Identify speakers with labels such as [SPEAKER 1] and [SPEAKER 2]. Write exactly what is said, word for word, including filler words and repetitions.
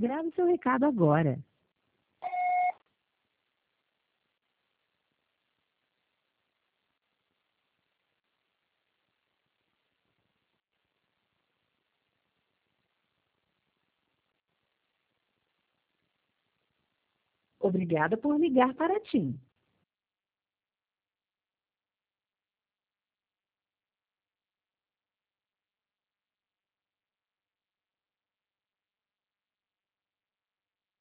[SPEAKER 1] Grave seu recado agora. Obrigada por ligar para a TIM.